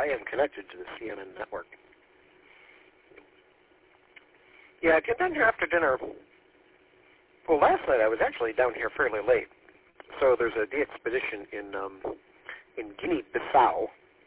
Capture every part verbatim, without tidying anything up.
I am connected to the C N N network. Yeah, I get down here after dinner. Well, last night I was actually down here fairly late. So there's a de-expedition in um, in Guinea-Bissau,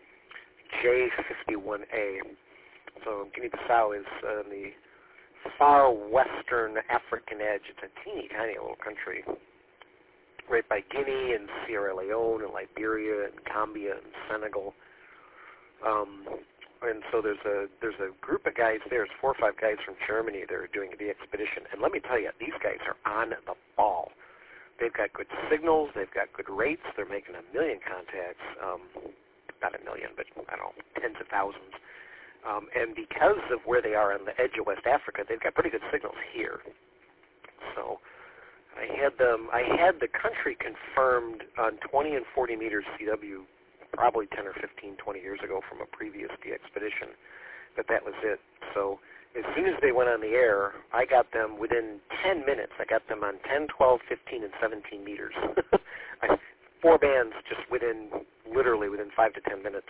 J fifty-one A. So Guinea-Bissau is uh, on the far western African edge. It's a teeny tiny little country, right by Guinea and Sierra Leone and Liberia and Gambia and Senegal. Um, and so there's a there's a group of guys there. There's four or five guys from Germany that are doing the expedition. And let me tell you, these guys are on the ball. They've got good signals. They've got good rates. They're making a million contacts. Um, not a million, but I don't know, tens of thousands. Um, and because of where they are on the edge of West Africa, they've got pretty good signals here. So I had them. I had the country confirmed on twenty and forty meters C W probably ten or fifteen, twenty years ago from a previous de-expedition, but that was it. So as soon as they went on the air, I got them within ten minutes. I got them on ten, twelve, fifteen, and seventeen meters. I, four bands just within, literally within five to ten minutes.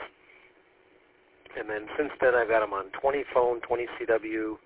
And then since then, I've got them on twenty phone, twenty C W,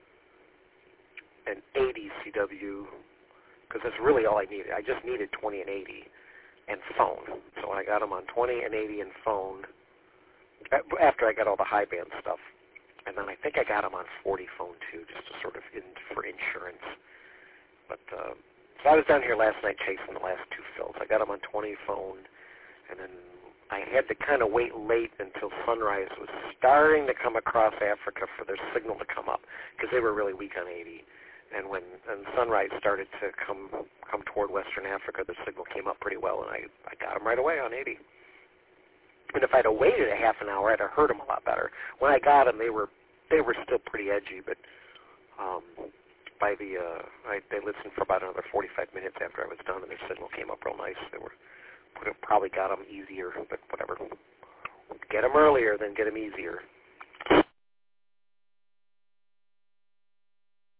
and eighty C W, because that's really all I needed. I just needed twenty and eighty and phone. So I got them on twenty and eighty and phone after I got all the high band stuff. And then I think I got them on forty phone too, just to sort of in, for insurance. But uh, so I was down here last night chasing the last two fills. I got them on twenty phone, and then I had to kind of wait late until sunrise was starting to come across Africa for their signal to come up, because they were really weak on eighty. And when and sunrise started to come come toward Western Africa, the signal came up pretty well, and I, I got them right away on eighty. And if I'd have waited a half an hour, I'd have heard them a lot better. When I got them, they were they were still pretty edgy, but um, by the uh, I, they listened for about another forty-five minutes after I was done, and their signal came up real nice. They were would have probably got them easier, but whatever. Get them earlier, then get them easier.